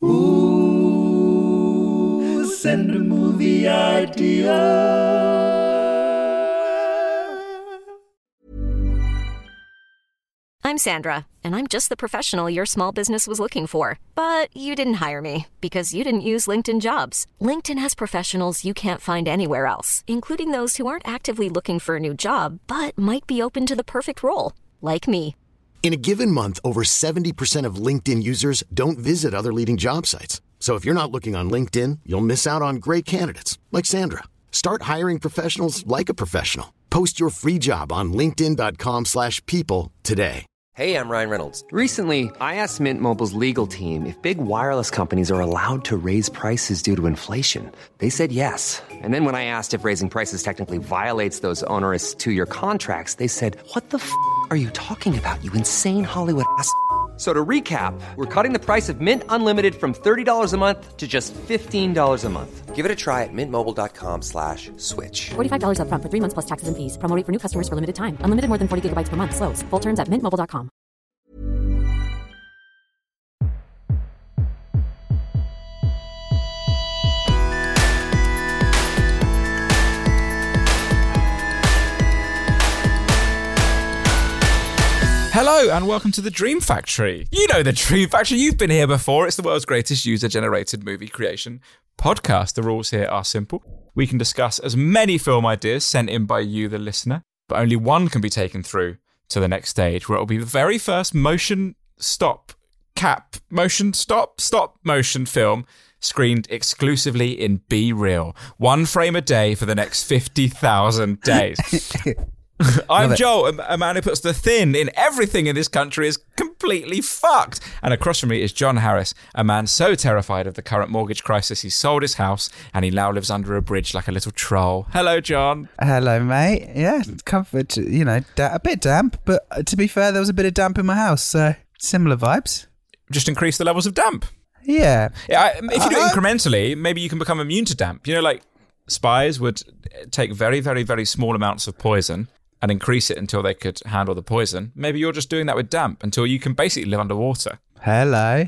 Ooh, send a movie idea. I'm Sandra, and I'm just the professional your small business was looking for. But you didn't hire me because you didn't use LinkedIn Jobs. LinkedIn has professionals you can't find anywhere else, including those who aren't actively looking for a new job, but might be open to the perfect role, like me. In a given month, over 70% of LinkedIn users don't visit other leading job sites. So if you're not looking on LinkedIn, you'll miss out on great candidates like Sandra. Start hiring professionals like a professional. Post your free job on linkedin.com/people today. Hey, I'm Ryan Reynolds. Recently, I asked Mint Mobile's legal team if big wireless companies are allowed to raise prices due to inflation. They said yes. And then when I asked if raising prices technically violates those onerous two-year contracts, they said, "What the f*** are you talking about, you insane Hollywood ass?" So to recap, we're cutting the price of Mint Unlimited from $30 a month to just $15 a month. Give it a try at mintmobile.com/switch. $45 up front for 3 months plus taxes and fees. Promo rate for new customers for limited time. Unlimited more than 40 gigabytes per month. Slows full terms at mintmobile.com. Hello and welcome to the Dream Factory. You know the Dream Factory, you've been here before. It's the world's greatest user-generated movie creation podcast. The rules here are simple. We can discuss as many film ideas sent in by you, the listener, but only one can be taken through to the next stage, where it will be the very first motion motion film screened exclusively in Be-Real. 1 frame a day for the next 50,000 days. I'm Joel, a man who puts the thin in everything in this country is completely fucked. And across from me is John Harris, a man so terrified of the current mortgage crisis he sold his house and he now lives under a bridge like a little troll. Hello, John. Hello, mate. Yeah, comfort, you know, a bit damp, but to be fair, there was a bit of damp in my house, so similar vibes. Just increase the levels of damp. Yeah. If you do it incrementally, maybe you can become immune to damp. You know, like spies would take very, very, very small amounts of poison and increase it until they could handle the poison. Maybe you're just doing that with damp until you can basically live underwater. Hello.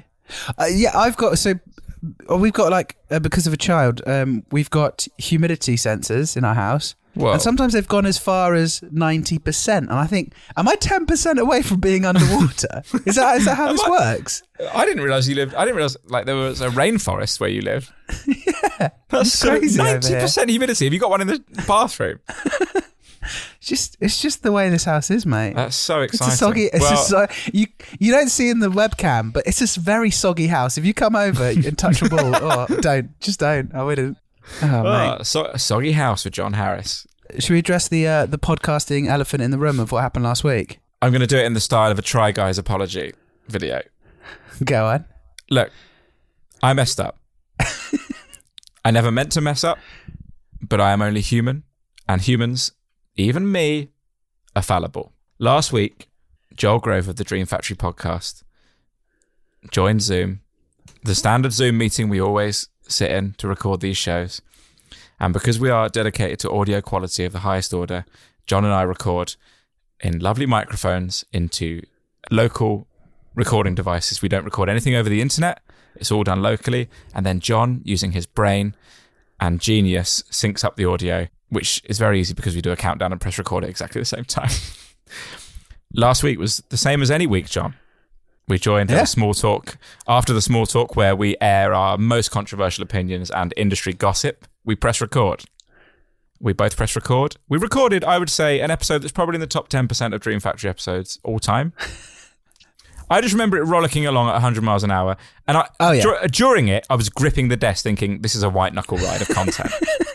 We've got like, because of a child, we've got humidity sensors in our house. Whoa. And sometimes they've gone as far as 90%. And I think, am I 10% away from being underwater? Is that how this works? I didn't realise like there was a rainforest where you lived. Yeah. That's crazy. 90% humidity. Have you got one in the bathroom? It's just the way this house is, mate. That's so exciting. You don't see in the webcam, but it's this very soggy house. If you come over and touch a ball, don't. I wouldn't. Mate. Soggy house with John Harris. Should we address the podcasting elephant in the room of what happened last week? I'm going to do it in the style of a Try Guys apology video. Go on. Look, I messed up. I never meant to mess up, but I am only human, and humans, even me, are fallible. Last week, Joel Grove of the Dream Factory podcast joined Zoom, the standard Zoom meeting we always sit in to record these shows. And because we are dedicated to audio quality of the highest order, John and I record in lovely microphones into local recording devices. We don't record anything over the internet. It's all done locally. And then John, using his brain and genius, syncs up the audio, which is very easy because we do a countdown and press record at exactly the same time. Last week was the same as any week, John. We joined a small talk. After the small talk where we air our most controversial opinions and industry gossip, we press record. We both press record. We recorded, I would say, an episode that's probably in the top 10% of Dream Factory episodes all time. I just remember it rollicking along at 100 miles an hour. And during it, I was gripping the desk thinking, this is a white knuckle ride of content.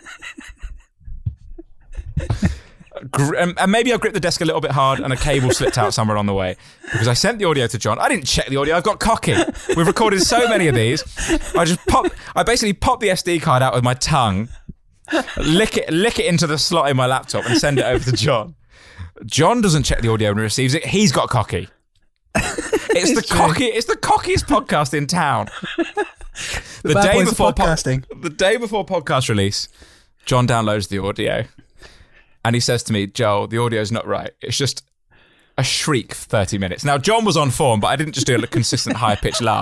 And maybe I gripped the desk a little bit hard and a cable slipped out somewhere on the way because I sent the audio to John. I didn't check the audio. I got cocky. We've recorded so many of these. I basically popped the SD card out with my tongue, lick it into the slot in my laptop and send it over to John. John doesn't check the audio and receives it. He's got cocky. It's the cockiest podcast in town. The day before podcast release, John downloads the audio. And he says to me, Joel, the audio's not right. It's just a shriek for 30 minutes. Now, John was on form, but I didn't just do a consistent high-pitched laugh.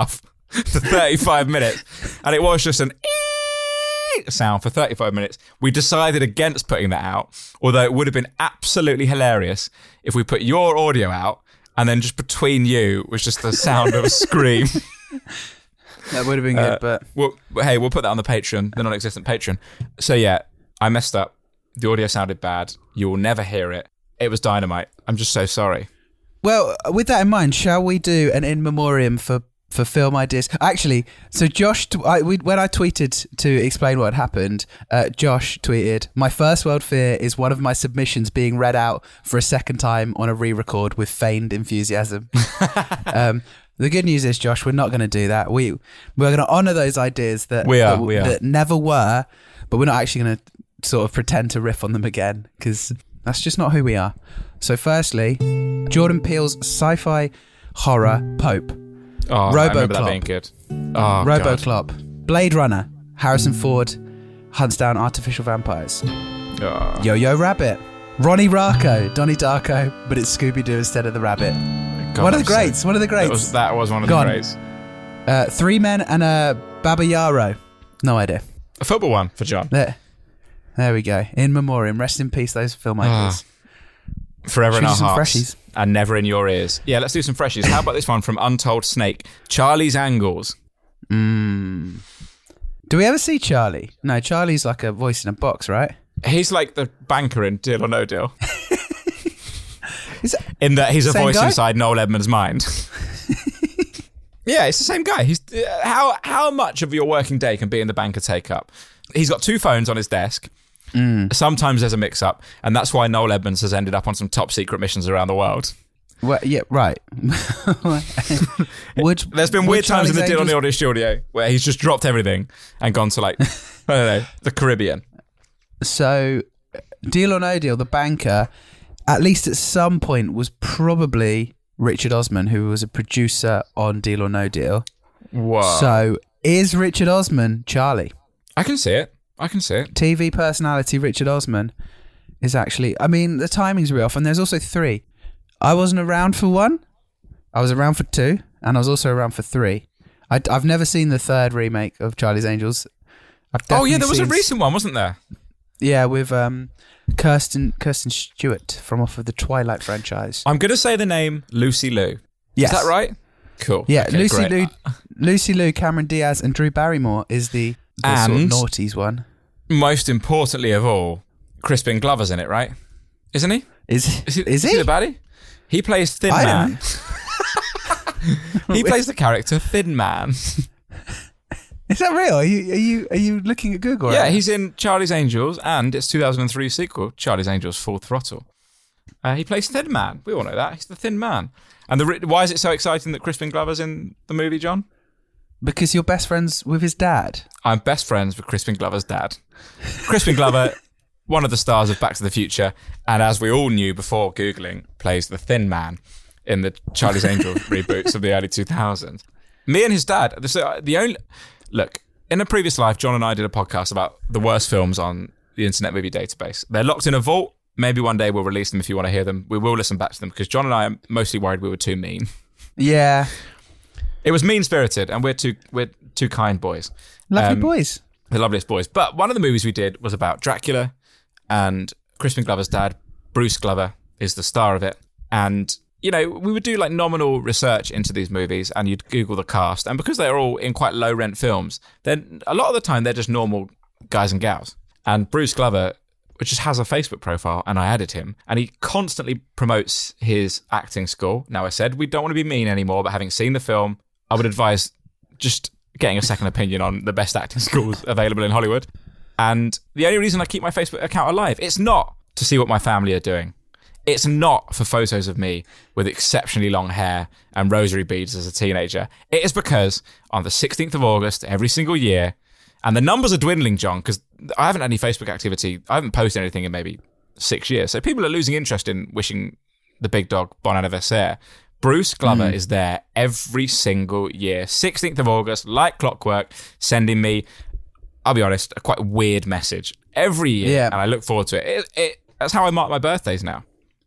for 35 minutes. And it was just an sound for 35 minutes. We decided against putting that out, although it would have been absolutely hilarious if we put your audio out and then just between you was just the sound of a scream. That would have been good, but... We'll put that on the Patreon, the non-existent Patreon. So yeah, I messed up. The audio sounded bad. You will never hear it. It was dynamite. I'm just so sorry. Well, with that in mind, shall we do an in memoriam for film ideas? Actually, so Josh, when I tweeted to explain what had happened, Josh tweeted, "My first world fear is one of my submissions being read out for a second time on a re-record with feigned enthusiasm." The good news is, Josh, we're not going to do that. We're going to honour those ideas that never were, but we're not actually going to sort of pretend to riff on them again, because that's just not who we are. So firstly, Jordan Peele's sci-fi horror Pope. Oh, I remember that being good. Oh, RoboCop. Blade Runner. Harrison Ford hunts down artificial vampires. Oh. Yo-Yo Rabbit. Ronnie Rocco. Donnie Darko, but it's Scooby-Doo instead of the rabbit. God, one of the greats. One of the greats. That was one of the greats. 3 Men and a Baba Yaro. No idea. A football one for John. There we go. In memoriam. Rest in peace, those filmmakers. Forever in our hearts. Freshies? And never in your ears. Yeah, let's do some freshies. How about this one from Untold Snake? Charlie's Angles. Do we ever see Charlie? No, Charlie's like a voice in a box, right? He's like the banker in Deal or No Deal. In that he's a voice inside Noel Edmonds' mind. Yeah, it's the same guy. He's how much of your working day can being the banker take up? He's got 2 phones on his desk. Sometimes there's a mix-up, and that's why Noel Edmonds has ended up on some top secret missions around the world. Well, yeah, right. There's been weird times in the Deal or No Deal studio where he's just dropped everything and gone to, like, I don't know, the Caribbean. So, Deal or No Deal, the banker, at least at some point, was probably Richard Osman, who was a producer on Deal or No Deal. Whoa. So, is Richard Osman Charlie? I can see it. TV personality Richard Osman is actually... I mean, the timing's real off, and there's also 3. I wasn't around for 1. I was around for 2, and I was also around for 3. I've never seen the 3rd remake of Charlie's Angels. There was a recent one, wasn't there? Yeah, with Kirsten Stewart from off of the Twilight franchise. I'm going to say the name Lucy Liu. Yes. Is that right? Cool. Yeah, okay, Lucy Liu, Cameron Diaz, and Drew Barrymore is the sort of naughties one. Most importantly of all, Crispin Glover's in it, right? Isn't he? Is he the baddie? He plays Thin Man. He plays the character Thin Man. Is that real? Are you looking at Google? Yeah, he's in Charlie's Angels and its 2003 sequel, Charlie's Angels Full Throttle. He plays Thin Man. We all know that. He's the Thin Man. And why is it so exciting that Crispin Glover's in the movie, John? Because you're best friends with his dad. I'm best friends with Crispin Glover's dad. Crispin Glover, one of the stars of Back to the Future, and as we all knew before Googling, plays the Thin Man in the Charlie's Angels reboots of the early 2000s. Me and his dad, look, in a previous life, John and I did a podcast about the worst films on the Internet Movie Database. They're locked in a vault. Maybe one day we'll release them if you want to hear them. We will listen back to them because John and I are mostly worried we were too mean. Yeah. It was mean-spirited, and we're two kind boys. Lovely boys. The loveliest boys. But one of the movies we did was about Dracula, and Crispin Glover's dad, Bruce Glover, is the star of it. And, you know, we would do like nominal research into these movies, and you'd Google the cast. And because they're all in quite low-rent films, then a lot of the time they're just normal guys and gals. And Bruce Glover just has a Facebook profile, and I added him, and he constantly promotes his acting school. Now, I said we don't want to be mean anymore, but having seen the film, I would advise just getting a second opinion on the best acting schools available in Hollywood. And the only reason I keep my Facebook account alive, it's not to see what my family are doing. It's not for photos of me with exceptionally long hair and rosary beads as a teenager. It is because on the 16th of August every single year, and the numbers are dwindling, John, because I haven't had any Facebook activity. I haven't posted anything in maybe 6 years. So people are losing interest in wishing the big dog bon anniversaire. Bruce Glover is there every single year. 16th of August, like clockwork, sending me, I'll be honest, a quite weird message every year. Yeah. And I look forward to it. That's how I mark my birthdays now.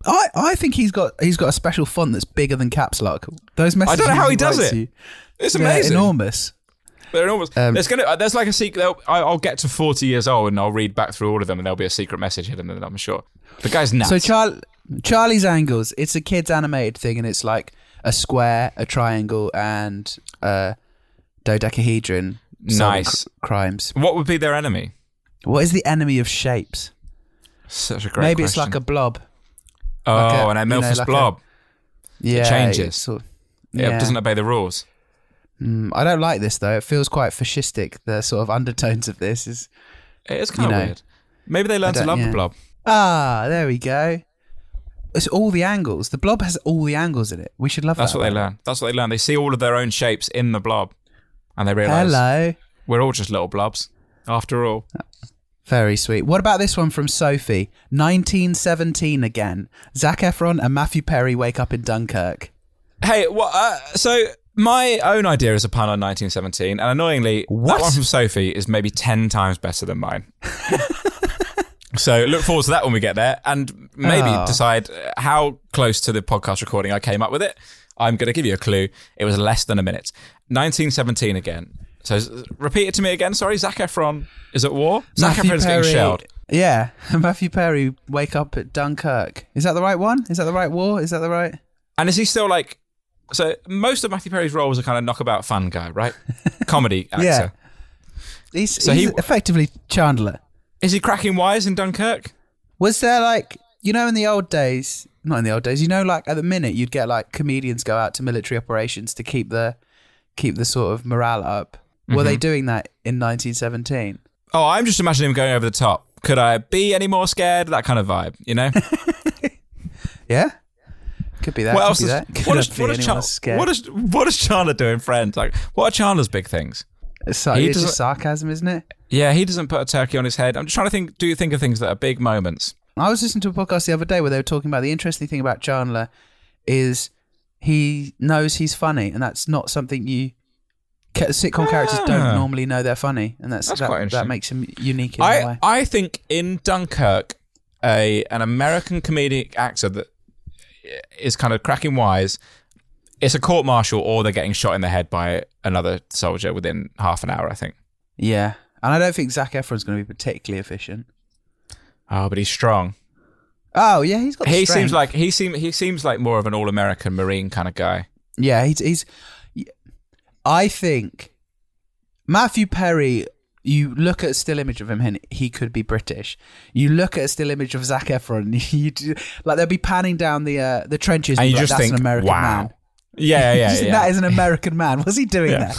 I think he's got a special font that's bigger than caps lock. Those messages. I don't know how he does it. It's amazing. They're enormous. They're enormous. There's like a secret. I'll get to 40 years old and I'll read back through all of them, and there'll be a secret message hidden in them, I'm sure. The guy's nuts. So Charlie's Angles. It's a kids animated thing, and it's like a square, a triangle, and a dodecahedron. Nice crimes. What would be their enemy? What is the enemy of shapes? Such a great Maybe question. it's like a blob. Oh, like an amorphous blob. Yeah. It changes. It doesn't obey the rules. I don't like this, though. It feels quite fascistic. The sort of undertones of this is... It is kind of weird. Maybe they learn to love the blob. Ah, there we go. It's all the angles. The blob has all the angles in it. We should love that. That's what they learn. That's what they learn. They see all of their own shapes in the blob, and they realise we're all just little blobs, after all. Very sweet. What about this one from Sophie? 1917 again. Zac Efron and Matthew Perry wake up in Dunkirk. Hey, so my own idea is a pun on 1917, and annoyingly, that one from Sophie is maybe 10 times better than mine. So look forward to that when we get there, and maybe decide how close to the podcast recording I came up with it. I'm going to give you a clue. It was less than a minute. 1917 again. So repeat it to me again. Sorry, Zac Efron is at war. Zac Efron's getting shelled. Yeah, Matthew Perry wake up at Dunkirk. Is that the right one? Is that the right war? Is that the right? And is he still like? So most of Matthew Perry's roles are kind of knockabout fun guy, right? Comedy actor. Yeah. He's effectively Chandler. Is he cracking wise in Dunkirk? Was there like, in the old days, not in the old days, like at the minute you'd get like comedians go out to military operations to keep the sort of morale up. Mm-hmm. Were they doing that in 1917? Oh, I'm just imagining him going over the top. Could I be any more scared? That kind of vibe, Yeah. Could be that. What else? What does Chandler do in Friends? Like, what are Chandler's big things? It's just sarcasm, isn't it? Yeah, he doesn't put a turkey on his head. I'm just trying to think. Do you think of things that are big moments? I was listening to a podcast the other day where they were talking about the interesting thing about Chandler is he knows he's funny, and that's not something sitcom characters don't normally know they're funny, and that's quite interesting. That makes him unique in a way. I think in Dunkirk, an American comedic actor that is kind of cracking wise, it's a court-martial or they're getting shot in the head by another soldier within half an hour, I think. Yeah, and I don't think Zac Efron's going to be particularly efficient. Oh, but he's strong. Oh yeah, he's got. He seems like more of an all-American Marine kind of guy. Yeah, he's. I think Matthew Perry. You look at a still image of him, and he could be British. You look at a still image of Zac Efron, they'll be panning down the trenches, and you just that's think, an American man. Yeah. That is an American man. What's he doing there?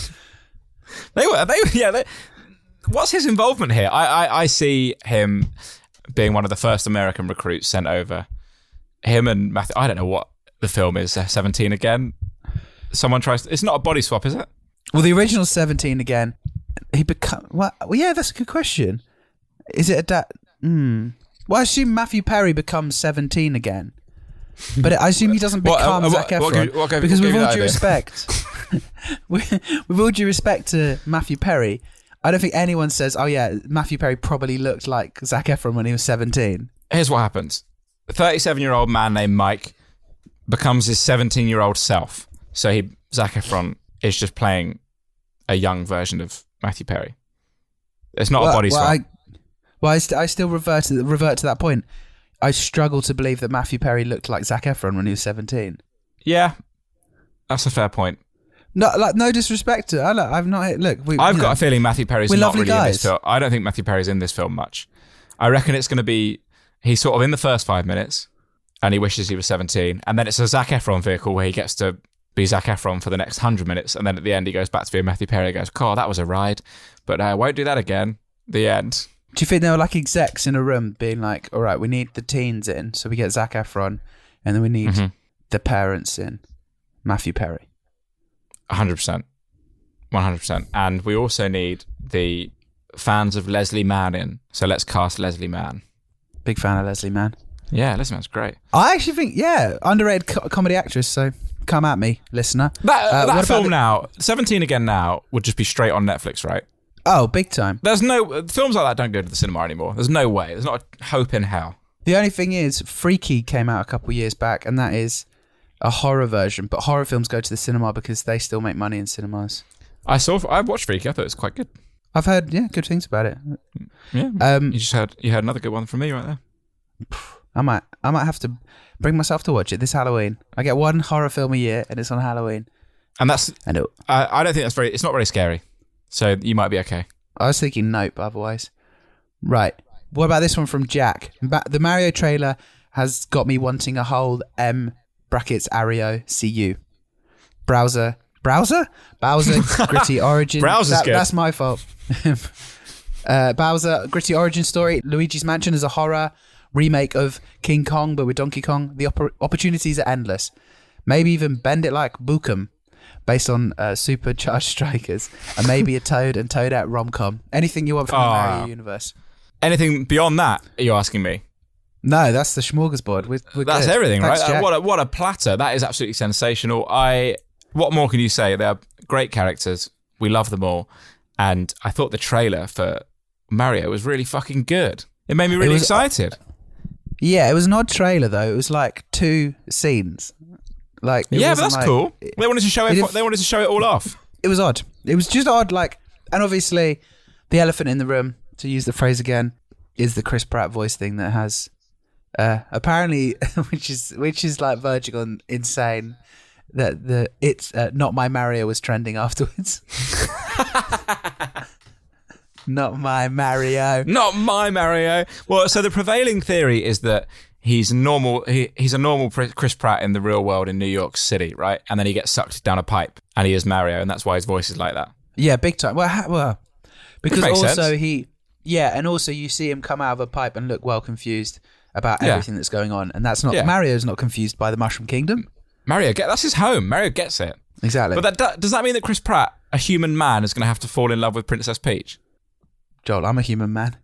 What's his involvement here? I see him being one of the first American recruits sent over. Him and Matthew. I don't know what the film is. 17 again. Someone tries. It's not a body swap, is it? Well, the original 17 again. He become well. Yeah, that's a good question. Is it a Well, I assume Matthew Perry becomes 17 again, but I assume he doesn't become Zac Efron because with all due respect, with all due respect to Matthew Perry, I don't think anyone says, "Oh yeah, Matthew Perry probably looked like Zac Efron when he was 17." Here's what happens: a 37-year-old man named Mike becomes his 17-year-old self. So Zac Efron is just playing a young version of Matthew Perry. It's not a body swap. I still revert to that point. I struggle to believe that Matthew Perry looked like Zac Efron when he was 17. Yeah, that's a fair point. No disrespect to. I've not. Look, I've got a feeling Matthew Perry's not really guys. in this film. I don't think Matthew Perry's in this film much. I reckon it's going to be he's sort of in the first 5 minutes, and he wishes he was 17, and then it's a Zac Efron vehicle where he gets to be Zac Efron for the next 100 minutes, and then at the end he goes back to being Matthew Perry. He goes, "God, that was a ride, but I won't do that again." The end. Do you think there were like execs in a room being like, "All right, we need the teens in, so we get Zac Efron, and then we need the parents in, Matthew Perry." 100%, 100%, and we also need the fans of Leslie Mann in. So let's cast Leslie Mann. Big fan of Leslie Mann. Yeah, Leslie Mann's great. I actually think, underrated comedy actress. So come at me, listener. That film now, 17 again now, would just be straight on Netflix, right? Oh, big time. There's no films like that don't go to the cinema anymore. There's no way. There's not a hope in hell. The only thing is, Freaky came out a couple years back, and that is a horror version. But horror films go to the cinema because they still make money in cinemas. I watched Freaky. I thought it was quite good. I've heard good things about it. Yeah. You heard another good one from me right there. I might have to bring myself to watch it this Halloween. I get one horror film a year, and it's on Halloween. And I don't think that's it's not very scary. So you might be okay. I was thinking Nope otherwise. Right. What about this one from Jack? The Mario trailer has got me wanting a whole M brackets Ario CU. Bowser, Gritty Origin. Browser's good. That's my fault. Bowser, Gritty Origin Story. Luigi's Mansion is a horror remake of King Kong, but with Donkey Kong. The opportunities are endless. Maybe even Bend It Like Bukem, based on Supercharged Strikers, and maybe a Toad and Toadette rom-com. Anything you want from the Mario universe. Anything beyond that, are you asking me? No, that's the smorgasbord. That's good. everything, Thanks, right? Jack. What a platter. That is absolutely sensational. What more can you say? They're great characters. We love them all. And I thought the trailer for Mario was really fucking good. It made me really excited. Yeah, it was an odd trailer, though. It was like 2 scenes. But that's cool. They wanted to show it. They wanted to show it all off. It was odd. It was just odd. And obviously, the elephant in the room, to use the phrase again, is the Chris Pratt voice thing that has apparently, which is like verging on insane. That it's Not My Mario was trending afterwards. Not my Mario. Not my Mario. Well, so the prevailing theory is that he's normal. He's a normal Chris Pratt in the real world in New York City, right? And then he gets sucked down a pipe, and he is Mario, and that's why his voice is like that. Yeah, big time. Well, because also sense. and also you see him come out of a pipe and look well confused about everything that's going on, and that's not Mario's not confused by the Mushroom Kingdom. That's his home. Mario gets it exactly. But does that mean that Chris Pratt, a human man, is going to have to fall in love with Princess Peach? Joel, I'm a human man.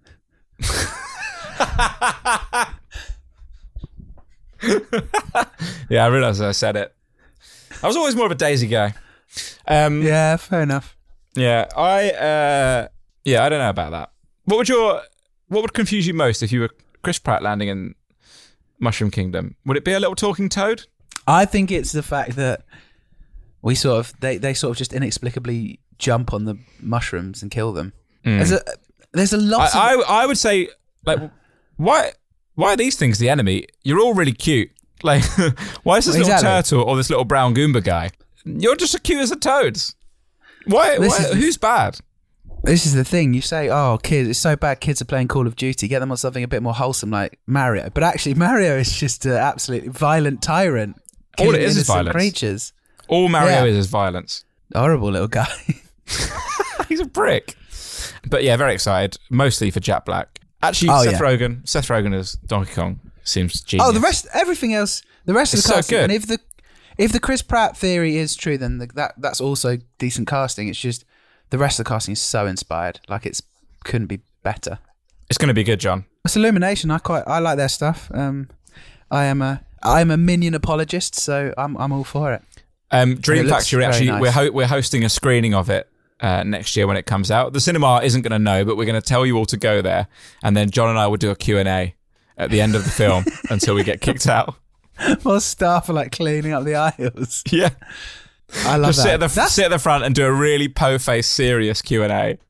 Yeah, I realised I said it. I was always more of a Daisy guy. Yeah, fair enough. Yeah, I don't know about that. What would confuse you most if you were Chris Pratt landing in Mushroom Kingdom? Would it be a little talking toad? I think it's the fact that we they sort of just inexplicably jump on the mushrooms and kill them. There's a lot. I would say, like, why are these things the enemy? You're all really cute. Like, why is this little turtle or this little brown Goomba guy? You're just as cute as the toads. Who's bad? This is the thing. You say, oh, kids, it's so bad kids are playing Call of Duty. Get them on something a bit more wholesome like Mario. But actually, Mario is just an absolutely violent tyrant. All it is violence. Creatures. All Mario is violence. Horrible little guy. He's a prick. But yeah, very excited. Mostly for Jack Black. Actually, Seth Rogen as Donkey Kong seems genius. Oh, everything else, the rest of the casting. So good. And if the Chris Pratt theory is true, then that's also decent casting. It's just the rest of the casting is so inspired. Like, it couldn't be better. It's going to be good, John. It's Illumination. I like their stuff. I am a Minion apologist, so I'm all for it. Dream Factory, actually, nice. We're hosting a screening of it next year when it comes out. The cinema isn't going to know, but we're going to tell you all to go there, and then John and I will do a Q&A at the end of the film until we get kicked out. While staff are like cleaning up the aisles. Yeah. I love that. Just sit at the front and do a really po-faced serious Q&A.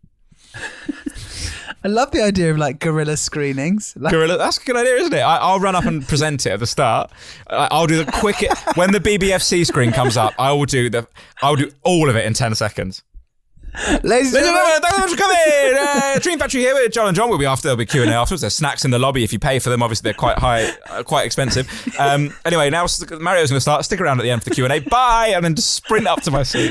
I love the idea of like guerrilla screenings. That's a good idea, isn't it? I'll run up and present it at the start. I'll do the quick when the BBFC screen comes up. I'll do all of it in 10 sequends. Ladies and gentlemen, thanks for coming. Dream Factory here with John and John. There'll be Q&A afterwards. There's snacks in the lobby if you pay for them. Obviously, they're quite high, quite expensive. Anyway, now Mario's going to start. Stick around at the end for the Q&A. Bye, and then just sprint up to my seat.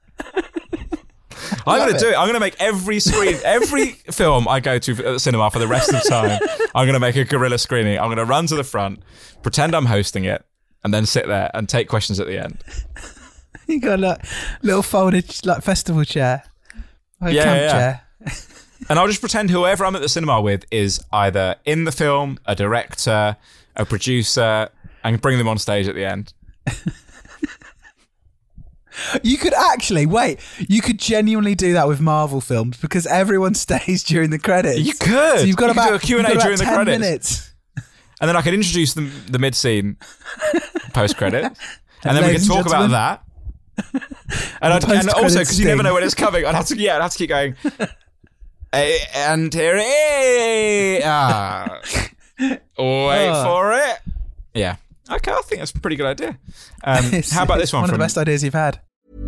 I'm going to do it. I'm going to make every film I go to at the cinema for the rest of the time, I'm going to make a guerrilla screening. I'm going to run to the front, pretend I'm hosting it, and then sit there and take questions at the end. You got a little folded like festival chair, camp chair. And I'll just pretend whoever I'm at the cinema with is either in the film, a director, a producer, and bring them on stage at the end. You could genuinely do that with Marvel films because everyone stays during the credits. You could. So you've got do a Q&A during the credits. Minutes. And then I could introduce the mid-scene post-credit. And then we could talk about that. And also, because you never know when it's coming, I'd have to keep going. And here it is. Wait for it. Yeah. Okay, I think that's a pretty good idea. How about this one? One of the best ideas you've had.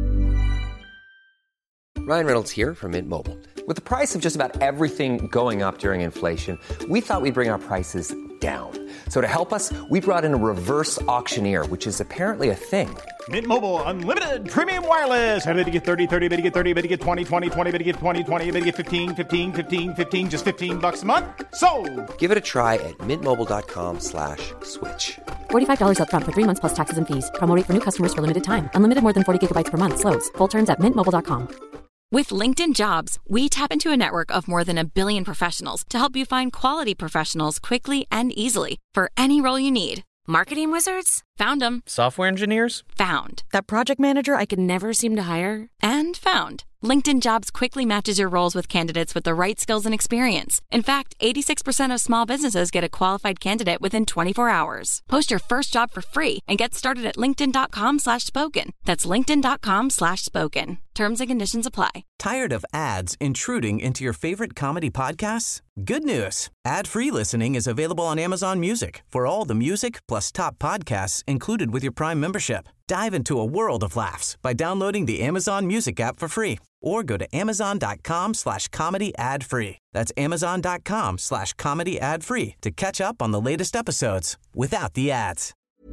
Ryan Reynolds here from Mint Mobile. With the price of just about everything going up during inflation, we thought we'd bring our prices down. So to help us, we brought in a reverse auctioneer, which is apparently a thing. Mint Mobile Unlimited Premium Wireless. How to get 30, 30, bit to get 30, bit to get 20, 20, 20, bit to get 20, 20, bit to get 15, 15, 15, 15, just $15 a month? Sold! Give it a try at mintmobile.com/switch. $45 up front for 3 months plus taxes and fees. Promo rate for new customers for limited time. Unlimited more than 40 gigabytes per month. Slows full terms at mintmobile.com. With LinkedIn Jobs, we tap into a network of more than 1 billion professionals to help you find quality professionals quickly and easily for any role you need. Marketing wizards? Found them. Software engineers? Found. That project manager I could never seem to hire? And found. LinkedIn Jobs quickly matches your roles with candidates with the right skills and experience. In fact, 86% of small businesses get a qualified candidate within 24 hours. Post your first job for free and get started at linkedin.com/spoken. That's linkedin.com/spoken. Terms and conditions apply. Tired of ads intruding into your favorite comedy podcasts? Good news. Ad-free listening is available on Amazon Music for all the music plus top podcasts included with your Prime membership. Dive into a world of laughs by downloading the Amazon Music app for free or go to amazon.com/comedy ad-free. That's amazon.com/comedy ad-free to catch up on the latest episodes without the ads.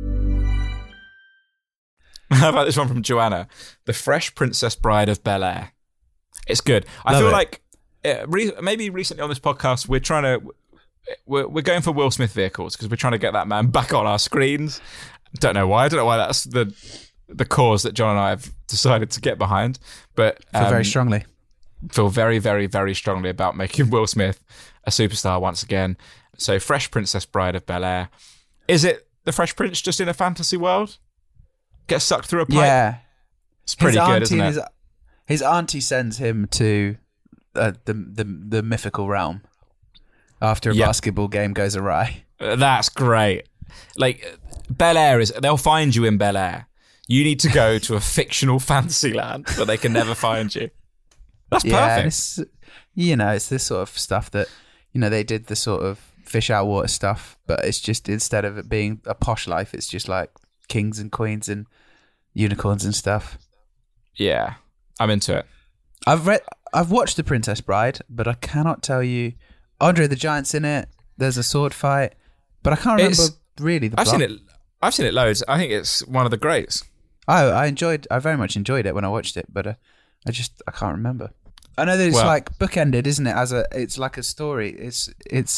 How about this one from Joanna? The Fresh Princess Bride of Bel-Air. It's good. I feel like maybe recently on this podcast we're going for Will Smith vehicles because we're trying to get that man back on our screens. Don't know why that's the cause that John and I have decided to get behind. But feel very strongly. Feel very, very, very strongly about making Will Smith a superstar once again. So Fresh Princess Bride of Bel-Air. Is it the Fresh Prince just in a fantasy world? Gets sucked through a pipe? Yeah. It's pretty good, isn't it? His auntie sends him to the mythical realm after a basketball game goes awry. That's great. Like, Bel-Air they'll find you in Bel-Air. You need to go to a fictional fantasy land where they can never find you. That's perfect. It's this sort of stuff that, they did the sort of fish out water stuff, but it's just, instead of it being a posh life, it's just like kings and queens and unicorns and stuff. Yeah, I'm into it. I've watched The Princess Bride, but I cannot tell you. Andre the Giant's in it. There's a sword fight, but I can't remember really the plot. I've seen it loads. I think it's one of the greats. I very much enjoyed it when I watched it, but I can't remember. I know that it's like bookended, isn't it? It's like a story. It's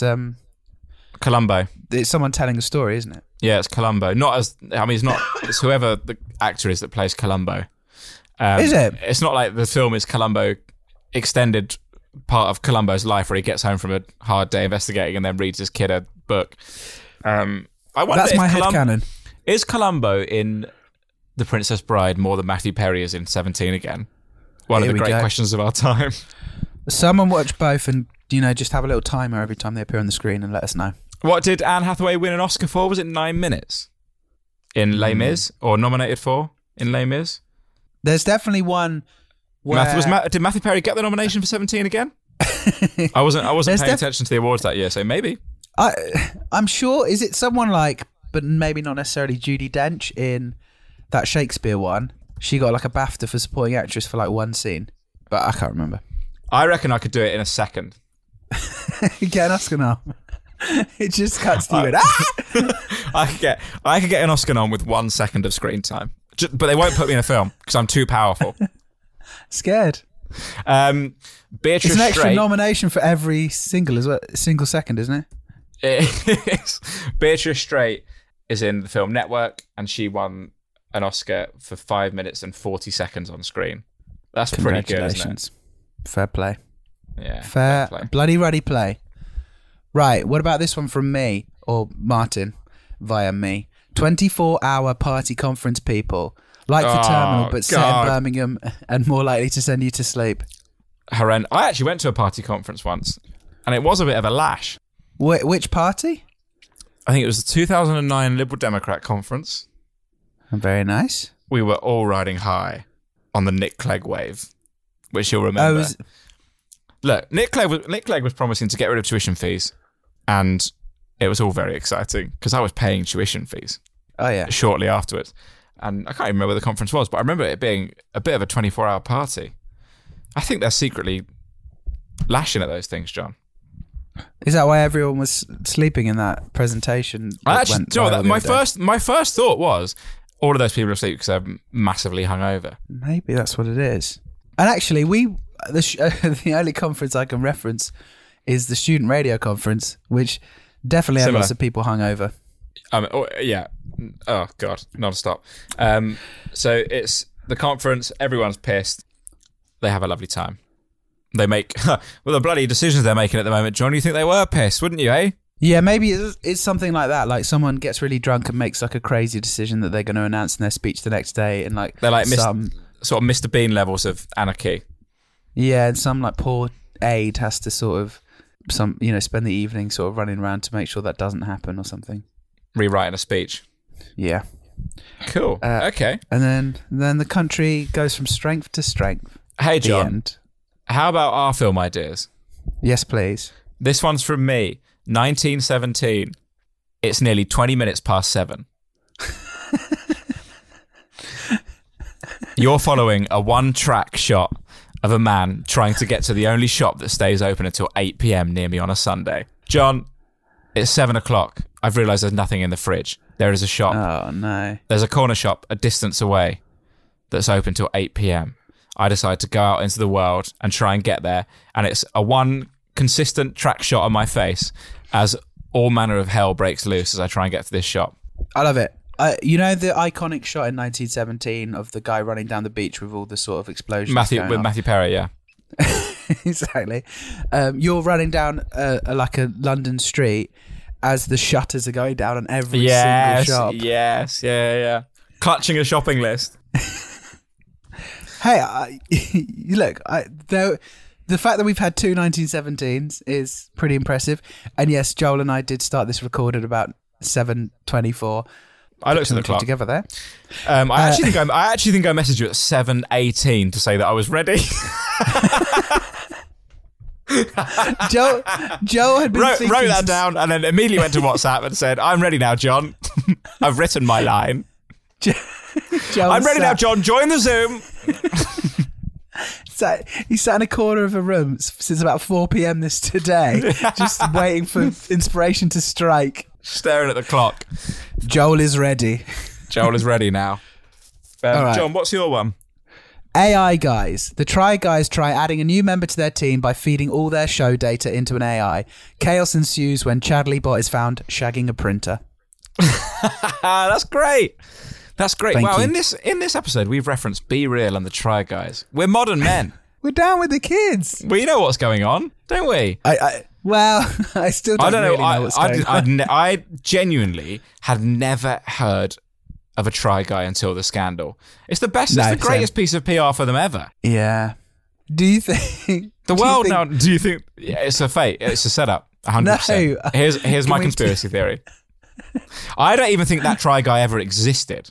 Columbo. It's someone telling a story, isn't it? Yeah, it's Columbo. It's whoever the actor is that plays Columbo. Is it? It's not like the film is Columbo extended part of Columbo's life where he gets home from a hard day investigating and then reads his kid a book. I wonder That's my headcanon. Is Columbo in The Princess Bride more than Matthew Perry is in 17 again? One of the great questions of our time. Someone watch both and, just have a little timer every time they appear on the screen and let us know. What did Anne Hathaway win an Oscar for? Was it 9 minutes? In Les Mis? Or nominated for in Les Mis? There's definitely one where... Did Matthew Perry get the nomination for 17 again? I wasn't paying attention to the awards that year, so maybe. I'm sure, is it someone like, but maybe not necessarily Judi Dench in that Shakespeare one? She got like a BAFTA for supporting actress for like one scene, but I can't remember. I reckon I could do it in a second. Get an Oscar nom. It just cuts to you. I could get an Oscar nom with 1 second of screen time, but they won't put me in a film because I'm too powerful. Scared. Beatrice it's an extra Straight, nomination for every single second, isn't it? Beatrice Straight is in the film Network, and she won an Oscar for 5 minutes and 40 seconds on screen. That's pretty good, isn't it? Fair play. Yeah. Fair play. Bloody ruddy play. Right, what about this one from me, or Martin, via me? 24-hour party conference people. Like the Terminal, but set in Birmingham and more likely to send you to sleep. Horrendous. I actually went to a party conference once, and it was a bit of a lash. Which party? I think it was the 2009 Liberal Democrat conference. Very nice. We were all riding high on the Nick Clegg wave, which you'll remember. Look, Nick Clegg was promising to get rid of tuition fees, and it was all very exciting because I was paying tuition fees. Oh, yeah. Shortly afterwards. And I can't even remember where the conference was, but I remember it being a bit of a 24-hour party. I think they're secretly lashing at those things, John. Is that why everyone was sleeping in that presentation? My first thought was all of those people are asleep because they're massively hungover. Maybe that's what it is. And actually, the only conference I can reference is the student radio conference, which definitely had lots of people hungover. Yeah. Oh, God. Non-stop. So it's the conference. Everyone's pissed. They have a lovely time. They make... well, the bloody decisions they're making at the moment, John, you think they were pissed, wouldn't you, eh? Yeah, maybe it's something like that. Like someone gets really drunk and makes like a crazy decision that they're going to announce in their speech the next day. And like they're like sort of Mr. Bean levels of anarchy. Yeah, and some like poor aide has to sort of spend the evening sort of running around to make sure that doesn't happen or something. Rewriting a speech. Yeah. Cool. Okay. And then the country goes from strength to strength. Hey, John. How about our film ideas? Yes, please. This one's from me. 1917. It's nearly 20 minutes past 7. You're following a one-track shot of a man trying to get to the only shop that stays open until 8 p.m. near me on a Sunday. John, it's 7 o'clock. I've realised there's nothing in the fridge. There is a shop. Oh, no. There's a corner shop a distance away that's open till 8 p.m. I decide to go out into the world and try and get there, and it's a one consistent track shot on my face as all manner of hell breaks loose as I try and get to this shop. I love it. You know the iconic shot in 1917 of the guy running down the beach with all the sort of explosions Matthew Perry, yeah. Exactly. You're running down like a London street as the shutters are going down on every single shop. Yes, yeah. Clutching a shopping list. Hey, look, the fact that we've had two 1917s is pretty impressive. And yes, Joel and I did start this record at about 7:24. I looked at the clock together there. I actually think I messaged you at 7:18 to say that I was ready. Joe had been wrote that down and then immediately went to WhatsApp and said, "I'm ready now, John. I've written my line. I'm ready now, John. Join the Zoom." He sat in a corner of a room since about 4 p.m. today, just waiting for inspiration to strike. Staring at the clock. Joel is ready. Joel is ready now. All right. John, what's your one? AI guys. The Try Guys try adding a new member to their team by feeding all their show data into an AI. Chaos ensues when Chadley Bot is found shagging a printer. That's great. That's great. Thank wow, you. in this episode, we've referenced Be Real and the Try Guys. We're modern men. We're down with the kids. We know what's going on, don't we? I still don't really know what's going on. I genuinely had never heard of a Try Guy until the scandal. It's the best. It's the greatest piece of PR for them ever. Yeah. Do you think the world now? Do you think? Yeah, it's a fake. It's a setup. 100%. No. Here's my conspiracy theory. I don't even think that Try Guy ever existed.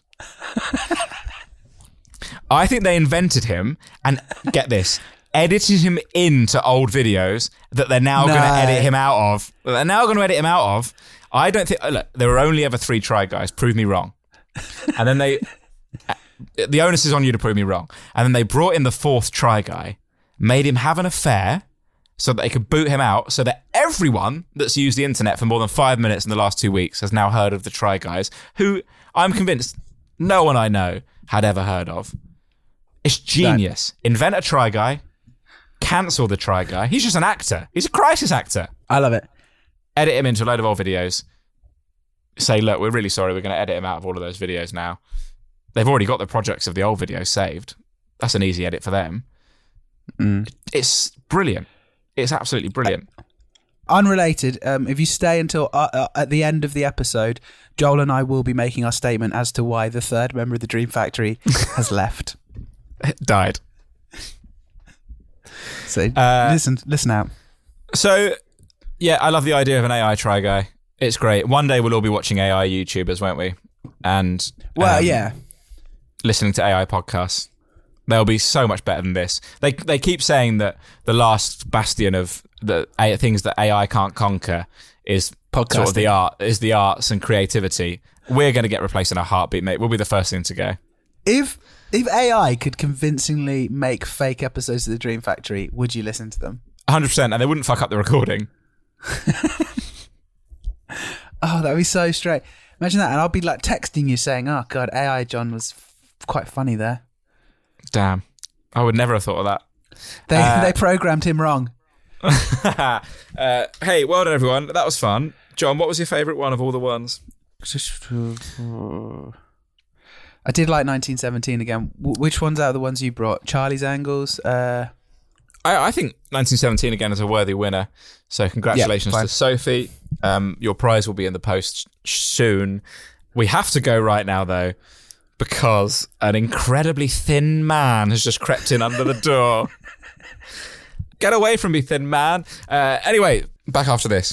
I think they invented him and, get this, edited him into old videos that they're now going to edit him out of. I don't think... Look, there were only ever 3 Try Guys. Prove me wrong. And then the onus is on you to prove me wrong. And then they brought in the 4th Try Guy, made him have an affair so that they could boot him out, so that everyone that's used the internet for more than 5 minutes in the last 2 weeks has now heard of the Try Guys, who I'm convinced no one I know had ever heard of. It's genius. Invent a Try Guy, cancel the Try Guy. He's just an actor. He's a crisis actor. I love it. Edit him into a load of old videos. Say, look, we're really sorry. We're going to edit him out of all of those videos now. They've already got the projects of the old videos saved. That's an easy edit for them. It's brilliant. It's absolutely brilliant. Unrelated, if you stay until at the end of the episode, Joel and I will be making our statement as to why the 3rd member of the Dream Factory has left. Died. So listen out. So, yeah, I love the idea of an AI Try Guy. It's great. One day we'll all be watching AI YouTubers, won't we? And listening to AI podcasts. They'll be so much better than this. They keep saying that the last bastion of the things that AI can't conquer is podcasting. Sort of the arts and creativity. We're going to get replaced in a heartbeat, mate. We'll be the first thing to go. If AI could convincingly make fake episodes of The Dream Factory, would you listen to them? 100%, and they wouldn't fuck up the recording. Oh, that'd be so straight. Imagine that, and I'll be like texting you saying, "Oh God, AI John was quite funny there." Damn, I would never have thought of that. They programmed him wrong. Hey, well done, everyone. That was fun. John, what was your favourite one of all the ones? I did like 1917 again. Which ones out of the ones you brought? Charlie's Angles? I think 1917 again is a worthy winner. So congratulations to Sophie. Your prize will be in the post soon. We have to go right now, though, because an incredibly thin man has just crept in under the door. Get away from me, thin man. Anyway, back after this.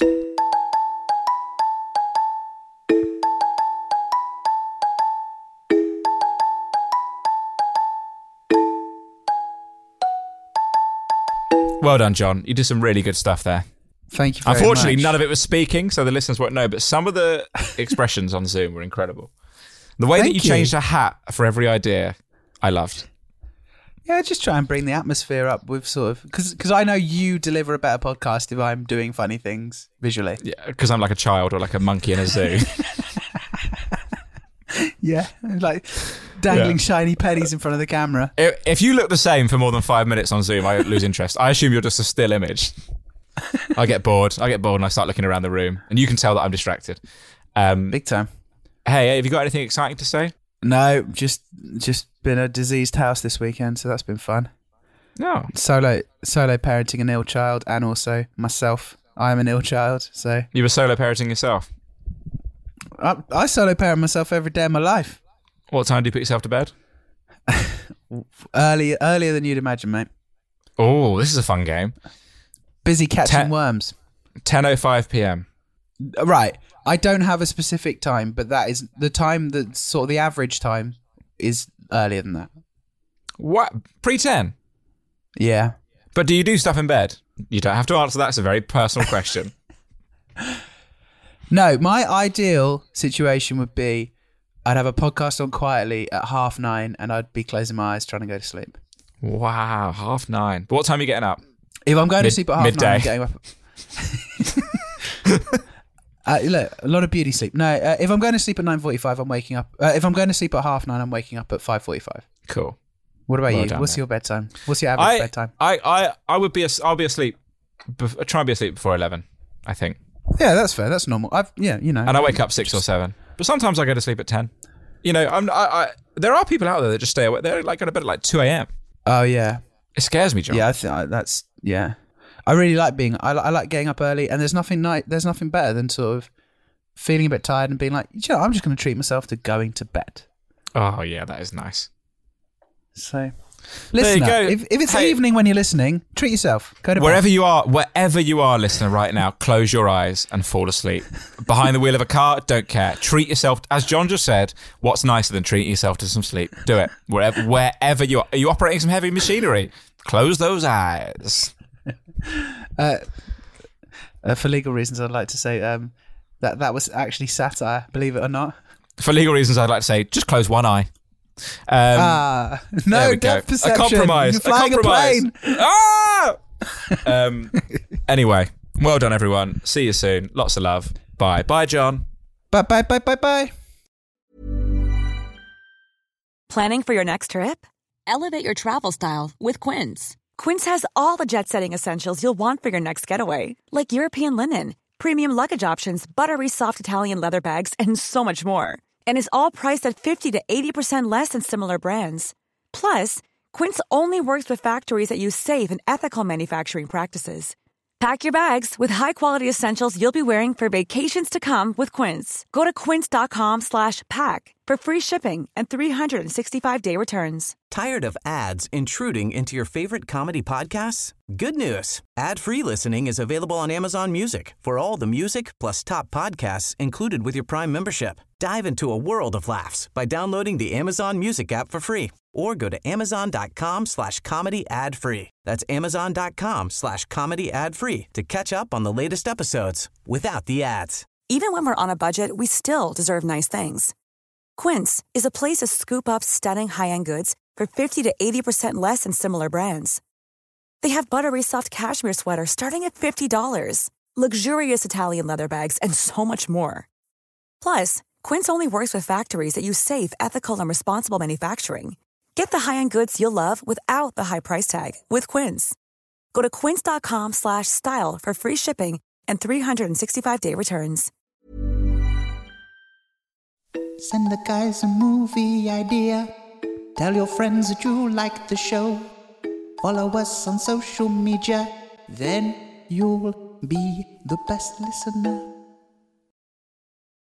Well done, John. You did some really good stuff there. Thank you very Unfortunately, much. none of it was speaking, so the listeners won't know, but some of the expressions on Zoom were incredible. The way that you changed a hat for every idea, I loved. Yeah, just try and bring the atmosphere up with sort of... Because I know you deliver a better podcast if I'm doing funny things visually. Yeah, because I'm like a child or like a monkey in a zoo. Yeah, like dangling shiny pennies in front of the camera. If you look the same for more than 5 minutes on Zoom, I lose interest. I assume you're just a still image. I get bored and I start looking around the room, and you can tell that I'm distracted. Big time. Hey, have you got anything exciting to say? No, just been a diseased house this weekend, so that's been fun. No. Solo parenting an ill child, and also myself. I am an ill child, so... You were solo parenting yourself? I solo parent myself every day of my life. What time do you put yourself to bed? Earlier than you'd imagine, mate. Oh, this is a fun game. Busy catching worms. 10:05 p.m. Right. I don't have a specific time, but that is the time that sort of the average time is earlier than that. What? Pre-10? Yeah. But do you do stuff in bed? You don't have to answer that. It's a very personal question. No, my ideal situation would be I'd have a podcast on quietly at 9:30 and I'd be closing my eyes trying to go to sleep. Wow, 9:30. But what time are you getting up? If I'm going to sleep at 9:30, midday. I'm getting up. Look, a lot of beauty sleep. No, if I'm going to sleep at 9:45, I'm waking up. If I'm going to sleep at 9:30, I'm waking up at 5:45. Cool. What about you? Done, What's mate. your bedtime? What's your average bedtime? I'll be asleep. Try and be asleep before 11, I think. Yeah, that's fair. That's normal. And I wake up 6 or 7. But sometimes I go to sleep at 10. You know, there are people out there that just stay awake. They're like going to bed at like 2 a.m. Oh yeah. It scares me, John. Yeah, I think that's I really like being. I like getting up early, and there's nothing better than sort of feeling a bit tired and being like, you know, I'm just going to treat myself to going to bed. Oh yeah, that is nice. So, listener, there you go. If it's evening when you're listening, treat yourself. Go to bed. Wherever you are, listener, right now, close your eyes and fall asleep. Behind the wheel of a car, don't care. Treat yourself, as John just said. What's nicer than treating yourself to some sleep? Do it wherever you are. Are you operating some heavy machinery? Close those eyes. For legal reasons, I'd like to say that was actually satire. Believe it or not. For legal reasons, I'd like to say just close one eye. No depth perception. A compromise. You're flying a plane. Anyway, well done, everyone. See you soon. Lots of love. Bye. Bye, John. Bye. Planning for your next trip? Elevate your travel style with Quince. Quince has all the jet-setting essentials you'll want for your next getaway, like European linen, premium luggage options, buttery soft Italian leather bags, and so much more. And is all priced at 50 to 80% less than similar brands. Plus, Quince only works with factories that use safe and ethical manufacturing practices. Pack your bags with high-quality essentials you'll be wearing for vacations to come with Quince. Go to quince.com/pack for free shipping and 365-day returns. Tired of ads intruding into your favorite comedy podcasts? Good news. Ad-free listening is available on Amazon Music for all the music plus top podcasts included with your Prime membership. Dive into a world of laughs by downloading the Amazon Music app for free or go to amazon.com/comedy ad-free. That's amazon.com/comedy ad-free to catch up on the latest episodes without the ads. Even when we're on a budget, we still deserve nice things. Quince is a place to scoop up stunning high-end goods for 50 to 80% less than similar brands. They have buttery soft cashmere sweaters starting at $50, luxurious Italian leather bags, and so much more. Plus, Quince only works with factories that use safe, ethical, and responsible manufacturing. Get the high-end goods you'll love without the high price tag with Quince. Go to quince.com/style for free shipping and 365-day returns. Send the guys a movie idea. Tell your friends that you like the show. Follow us on social media. Then you'll be the best listener.